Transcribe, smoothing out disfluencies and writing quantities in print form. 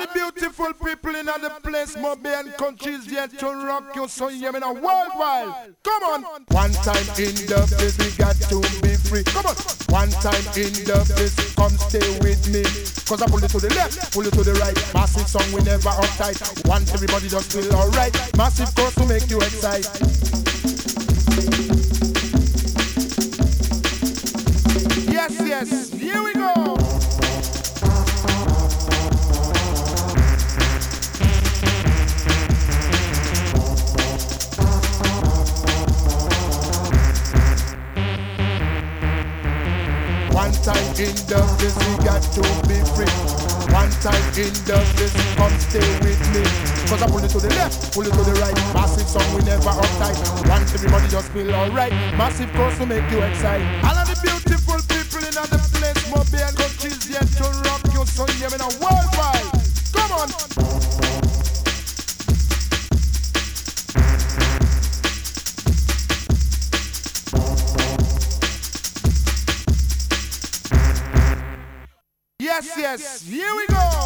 the beautiful people in the place, Moby and countries yet to rock you, so you mean a worldwide. Come on. One time in the place we got to be free. Come on. One time in the place, come stay with me. Cause I pull it to the left, pull it to the right. Massive song we never uptight. Want everybody just feel alright. Massive course to make you excite. Yes, yes, here we go. One time in the place we got to be free. One time in the place, come stay with me. Cause I pull it to the left, pull it to the right. Massive song we never uptight. Want everybody just feel alright. Massive course to make you excite. All of the beautiful people in the place, Moby and countries yet to rock you, so you mean a worldwide. Come on. Yes, yes, here we go.